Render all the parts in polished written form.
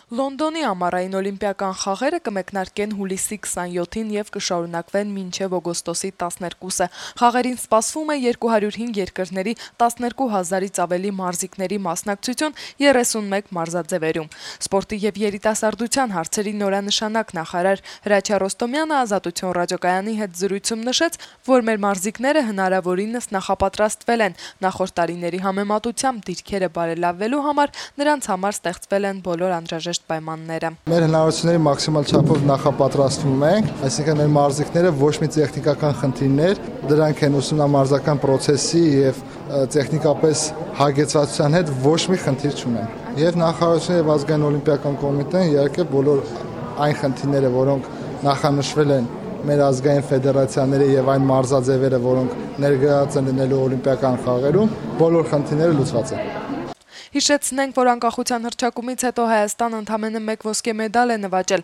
Լոնդոնի ամառային օլիմպիական խաղերը կմեկնարկեն հուլիսի 27-ին եւ կշարունակվեն մինչեւ օգոստոսի 12-ը։ Խաղերին սպասվում է 205 երկրների 12,000-ից ավելի մարզիկների մասնակցություն 31 մարզաձևերում։ Սպորտի եւ երիտասարդության հարցերի նորանշանակ նախարար Հրաչյա Ռոստոմյանը Ազատություն ռադիոկայանի հետ զրույցում նշեց, որ մեր մարզիկները հնարավորինս նախապատրաստվել են։ Նախորդ տարիների համեմատությամբ դիրքերը բարելավելու համար նրանց համար ստեղծվել են բոլոր անհրաժեշտ պայմանները։ Մեր հնարավորությունների մաքսիմալ չափով նախապատրաստվում ենք, այսինքն մեր մարզիկները ոչ մի տեխնիկական խնդիրներ, դրանք են ուսումնամարզական process-ի եւ տեխնիկապես հագեցվածության հետ ոչ մի խնդիր չունեն։ Եվ նախարարությունը եւ ազգային օլիմպիական կոմիտեն իհարկե բոլոր այն խնդիրները, որոնք նախանշվել են մեր ազգային ֆեդերացիաների եւ այն մարզաձևերը, որոնք ներգրաված են լինելու օլիմպիական խաղերում, բոլոր խնդիրները լուծված են։ Հիշեցնենք, որ անկախության հռչակումից հետո Հայաստանը ընդամենը 1 ոսկե մեդալ է նվաճել։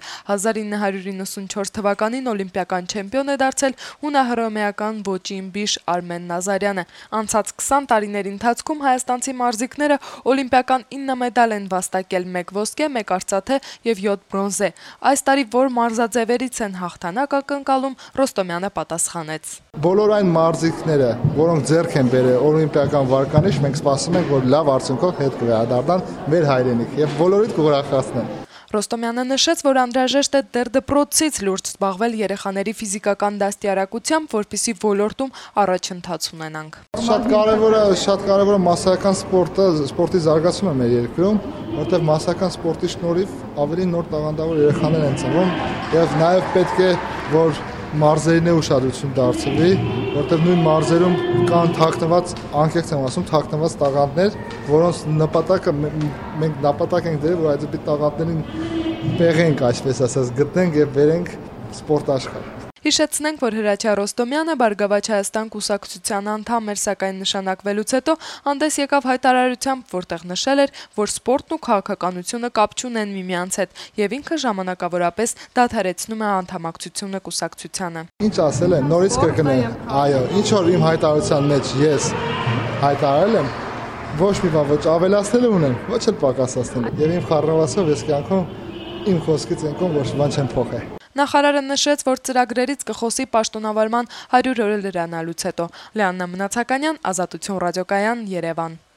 1994 թվականին օլիմպիական չեմպիոն է դարձել հունահռոմեական ոճի ըմբիշ Արմեն Նազարյանը։ Անցած 20 տարիների ընթացքում հայաստանցի մարզիկները օլիմպիական 9 մեդալ են վաստակել՝ 1 ոսկե, 1 արծաթե եւ 7 բրոնզե։ Այս տարի որ մարզաձևերից են հաղթանակ ակնկալում, Ռոստոմյանը պատասխանեց։ Բոլոր այն մարզիկները, որոնք ձեռք են բերել օլիմպիական վարկանիշ, մենք սպասում ենք, որ լավ արդյունքով հետ կվերադառնան մեր հայրենիք եւ բոլորիդ կուրախացնեն։ Ռոստոմյանը նշեց, որ անհրաժեշտ է դեռ դպրոցից լուրջ զբաղվել երեխաների ֆիզիկական դաստիարակությամբ, որպեսզի ոլորտում առաջընթաց ունենանք։ Շատ կարևոր է մասսայական սպորտի զարգացումը մեր երկրում, որտեղ մասսայական սպորտի շնորհիվ ավելի նոր տաղանդավոր երեխաներ են ծնվում եւ նաեւ պետք է որ մարզերին է ուշադրություն դարձվի, որտեղ նույն մարզերում կան թաքնված, անկեղծ եմ ասում, թաքնված տաղանդներ, որոնց նպատակը մենք նպատակ ենք դրել, որ այդ տաղանդներին պեղենք, այսպես ասած, գտնենք եւ վերենք սպորտ աշխարհ։ Հիշեցնենք, որ Հրաչյա Ռոստոմյանը Բարգավաճ Հայաստան կուսակցության անդամ էր, սակայն նշանակվելուց հետո հանդես եկավ հայտարարությամբ, որտեղ նշել էր, որ սպորտն ու քաղաքականությունը կապ չունեն միմյանց հետ, եւ ինքը ժամանակավորապես դադարեցնում է անդամակցությունը կուսակցությանը։ Ինչ ասել եմ, նորից կրկնեմ, այո, ինչ որ իմ հայտարարության մեջ ես հայտարարել եմ, ոչ մի բան ոչ ավելացնել ունեմ, ոչ էլ պակասացնել։ Եվ իմ խառնվածով ես կյանքում իմ խոսքից ենքոն ոչ բան չեմ փոխել։ Նախարարը նշեց, որ ծրագրերից կխոսի պաշտոնավարման 100 օրը լրանալուց հետո։ Լեաննա Մնացականյան, Ազատություն ռադիոկայան, Երևան։